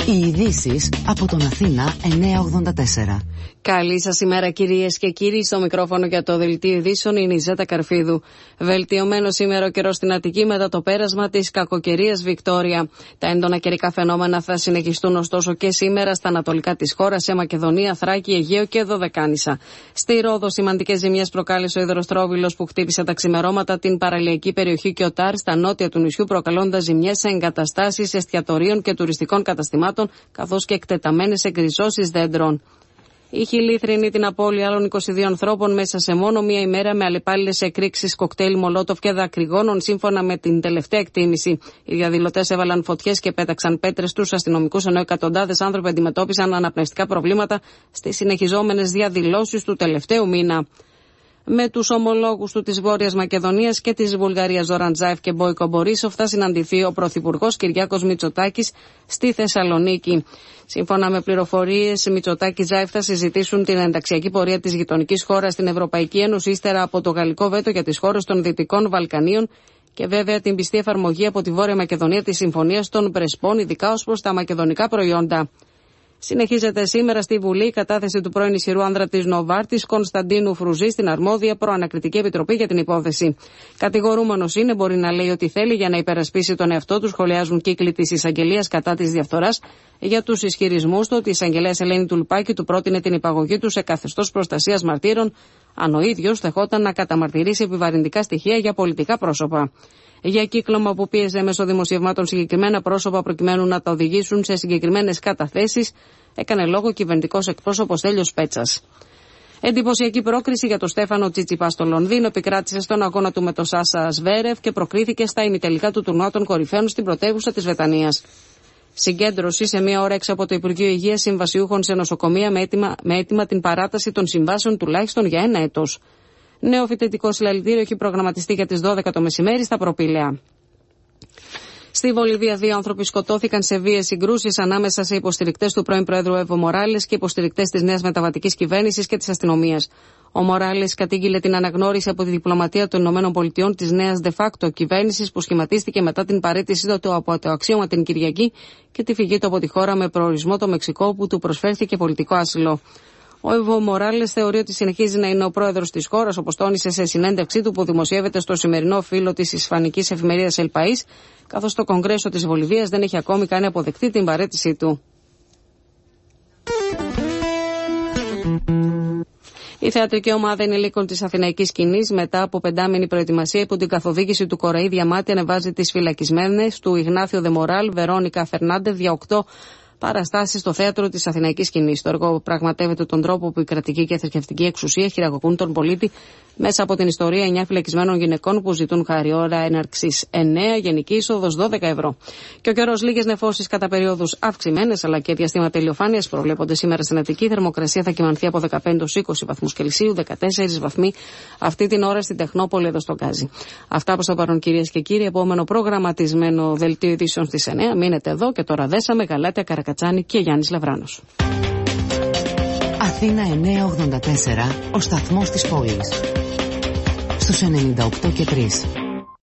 Οι ειδήσεις από τον Αθήνα 984. Καλή σας ημέρα, κυρίες και κύριοι. Στο μικρόφωνο για το δελτίο ειδήσεων είναι η Ζέτα Καρφίδου. Βελτιωμένο σήμερα ο καιρός στην Αττική μετά το πέρασμα της κακοκαιρίας Βικτόρια. Τα έντονα καιρικά φαινόμενα θα συνεχιστούν ωστόσο και σήμερα στα ανατολικά της χώρας, σε Μακεδονία, Θράκη, Αιγαίο και Δωδεκάνησα. Στη Ρόδο, σημαντικές ζημιές προκάλεσε ο υδροστρόβιλος που χτύπησε τα ξημερώματα την παραλιακή περιοχή Κιωτάρ στα νότια του νησιού, προκαλώντας ζημιές σε εγκαταστάσεις εστιατορίων και τουριστικών καταστημάτων, καθώς και εκτεταμένες εκριζώσεις δέντρων. Είχε λύθρινη την απώλεια άλλων 22 ανθρώπων μέσα σε μόνο μία ημέρα, με αλλεπάλληλες εκρήξεις κοκτέιλ Μολότοφ και δακρυγόνων, σύμφωνα με την τελευταία εκτίμηση. Οι διαδηλωτές έβαλαν φωτιές και πέταξαν πέτρες στους αστυνομικούς, ενώ εκατοντάδες άνθρωποι αντιμετώπισαν αναπνευστικά προβλήματα στις συνεχιζόμενες διαδηλώσεις του τελευταίου μήνα. Με τους ομολόγους του της Βόρειας Μακεδονίας και της Βουλγαρίας Ζόραν Τζάεφ και Μπόικο Μπορίσοφ θα συναντηθεί ο Πρωθυπουργός Κυριάκος Μητσοτάκης στη Θεσσαλονίκη. Σύμφωνα με πληροφορίες, Μητσοτάκη-Τζάεφ θα συζητήσουν την ενταξιακή πορεία της γειτονικής χώρας στην Ευρωπαϊκή Ένωση, ύστερα από το γαλλικό βέτο για τις χώρες των Δυτικών Βαλκανίων και βέβαια την πιστή εφαρμογή από τη Βόρεια Μακεδονία της Συμφωνίας των Πρεσπών, ειδικά ως προς τα μακεδονικά προϊόντα. Συνεχίζεται σήμερα στη Βουλή η κατάθεση του πρώην ισχυρού άνδρα της Νοβάρτης, Κωνσταντίνου Φρουζή, στην αρμόδια προανακριτική επιτροπή για την υπόθεση. Κατηγορούμενος είναι, μπορεί να λέει ό,τι θέλει για να υπερασπίσει τον εαυτό του, σχολιάζουν κύκλοι της εισαγγελίας κατά της διαφθοράς για τους ισχυρισμούς του ότι η εισαγγελέας Ελένη Τουλπάκη του πρότεινε την υπαγωγή του σε καθεστώς προστασίας μαρτύρων, αν ο ίδιος δεχόταν να καταμαρτυρήσει επιβαρυντικά στοιχεία για πολιτικά πρόσωπα. Για κύκλωμα που πίεζε μέσω δημοσιευμάτων συγκεκριμένα πρόσωπα προκειμένου να τα οδηγήσουν σε συγκεκριμένες καταθέσεις, έκανε λόγο κυβερνητικός εκπρόσωπος Στέλιος Πέτσας. Εντυπωσιακή πρόκριση για τον Στέφανο Τσιτσιπά στο Λονδίνο, επικράτησε στον αγώνα του με τον Σάσα Σβέρεφ και προκρίθηκε στα ημιτελικά του τουρνουά των κορυφαίων στην πρωτεύουσα της Βρετανίας. Συγκέντρωση σε μία ώρα έξω από το Υπουργείο Υγείας συμβασιούχων σε νοσοκομεία με έτοιμα την παράταση των συμβάσεων τουλάχιστον για 1 έτος. Νέο φοιτητικό συλλαλητήριο έχει προγραμματιστεί για τις 12 το μεσημέρι στα Προπήλαια. Στη Βολιβία, 2 άνθρωποι σκοτώθηκαν σε βίαιες συγκρούσεις ανάμεσα σε υποστηρικτές του πρώην Πρόεδρου Εύω Μοράλες και υποστηρικτές της νέας μεταβατικής κυβέρνησης και της αστυνομίας. Ο Μοράλες κατήγγειλε την αναγνώριση από τη διπλωματία των ΗΠΑ της νέας de facto κυβέρνησης που σχηματίστηκε μετά την παραίτησή του από το αξίωμα την Κυριακή και τη φυγή του από τη χώρα με προορισμό το Μεξικό, που του προσφέρθηκε πολιτικό άσυλο. Ο Εύω Μοράλες θεωρεί ότι συνεχίζει να είναι ο πρόεδρος της χώρας, όπως τόνισε σε συνέντευξή του που δημοσιεύεται στο σημερινό φύλλο της ισπανικής εφημερίδας El País, καθώς το Κογκρέσο της Βολιβίας δεν έχει ακόμη κάνει αποδεκτή την παραίτησή του. Η θεατρική ομάδα ενηλίκων της Αθηναϊκής Σκηνής, μετά από 5μηνη προετοιμασία υπό την καθοδήγηση του Κοραή Διαμάτη, ανεβάζει τις φυλακισμένες του Ιγνάθιο Δε Μοράλ, Βερόνικα Φερνάντεθ για 8 παραστάσεις στο θέατρο της Αθηναϊκής Σκηνής. Το έργο πραγματεύεται τον τρόπο που η κρατική και θρησκευτική εξουσία χειραγωγούν τον πολίτη μέσα από την ιστορία 9 φυλακισμένων γυναικών που ζητούν χάρη. Ώρα έναρξης 9, γενική είσοδος 12 ευρώ. Και ο καιρός, λίγες νεφώσεις κατά περιόδους αυξημένες αλλά και διαστήματα ηλιοφάνειας προβλέπονται σήμερα στην Αττική. Η θερμοκρασία θα κυμανθεί από 15-20 βαθμούς Κελσίου, 14 βαθμοί αυτή την ώρα στην Τεχνόπολη εδώ στον Γκάζι. Αυτά προς το παρόν, κυρίες και κύριοι. Επόμενο προγραμματισμένο δελτίο ειδήσεων στις 9. Μείνετε εδώ και τώρα Δέσαμε, Γαλάτια, Καρακατσάνη και Γιάννης Λαβράνος. Αθήνα 984, ο σταθμός της πόλης. Στους 98 και 3.